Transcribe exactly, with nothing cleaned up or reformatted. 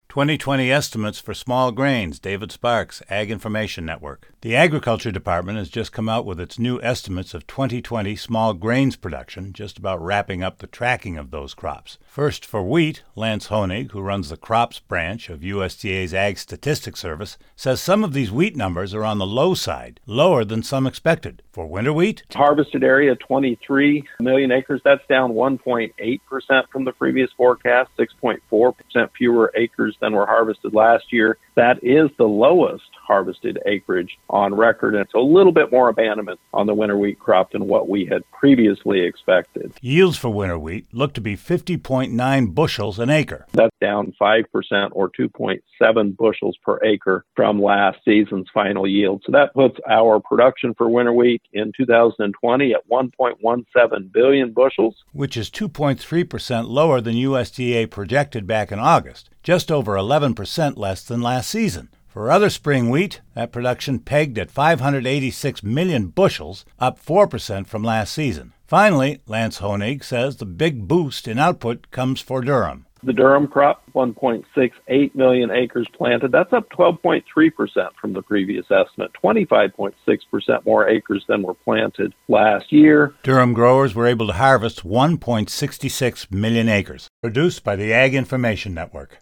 twenty twenty estimates for small grains. David Sparks, Ag Information Network. The Agriculture Department has just come out with its new estimates of twenty twenty small grains production, just about wrapping up the tracking of those crops. First, for wheat, Lance Honig, who runs the crops branch of U S D A's Ag Statistics Service, says some of these wheat numbers are on the low side, lower than some expected. For winter wheat, harvested area twenty-three million acres. That's down one point eight percent from the previous forecast, six point four percent fewer acres than were harvested last year. That is the lowest harvested acreage on record, and it's a little bit more abandonment on the winter wheat crop than what we had previously expected. Yields for winter wheat look to be fifty point nine bushels an acre. That's down five percent or two point seven bushels per acre from last season's final yield. So that puts our production for winter wheat in two thousand twenty at one point one seven billion bushels, which is two point three percent lower than U S D A projected back in August, just over eleven percent less than last season. For other spring wheat, that production pegged at five hundred eighty-six million bushels, up four percent from last season. Finally, Lance Honig says the big boost in output comes for durum. The durum crop, one point six eight million acres planted. That's up twelve point three percent from the previous estimate, twenty-five point six percent more acres than were planted last year. Durum growers were able to harvest one point six six million acres. Produced by the Ag Information Network.